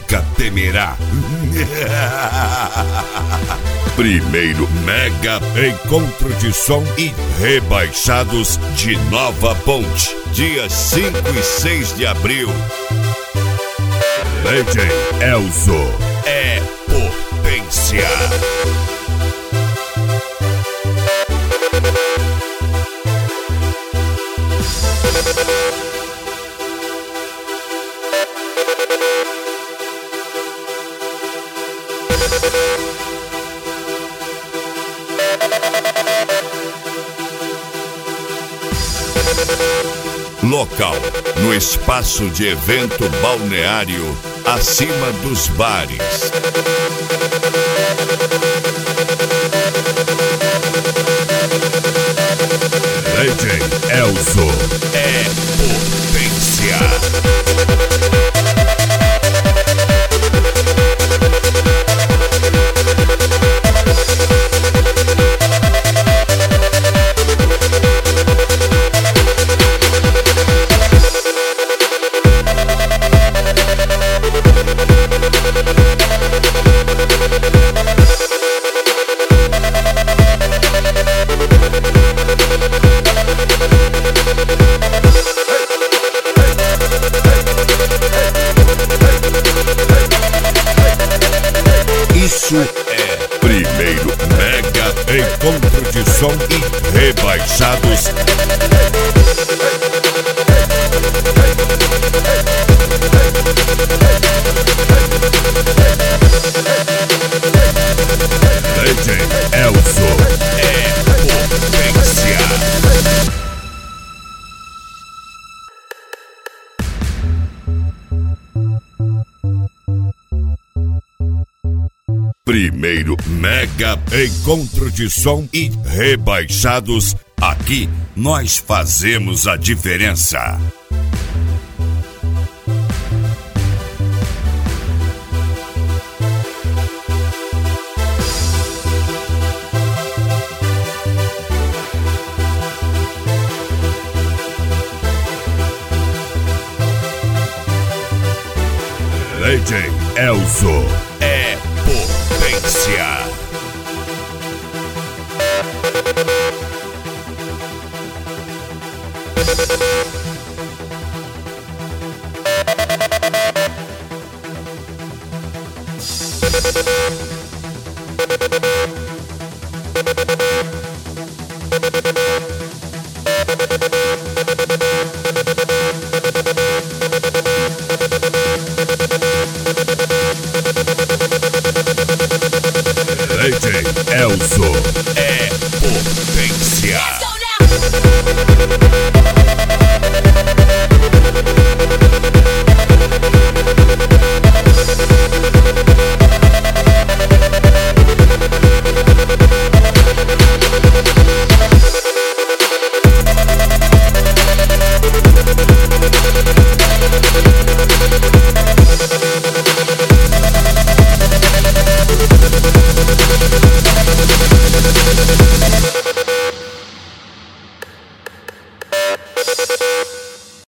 nunca temerá. Primeiro mega encontro de som e rebaixados de Nova Ponte, dias 5 e 6 de abril. DJ Elzo é potência. Local: no espaço de evento balneário, acima dos bares. DJ Elzo é potência. Isso é primeiro mega encontro de som e rebaixados. DJ Elzo é potência. Primeiro mega encontro de som e rebaixados. Aqui nós fazemos a diferença. DJ Elzo é potência.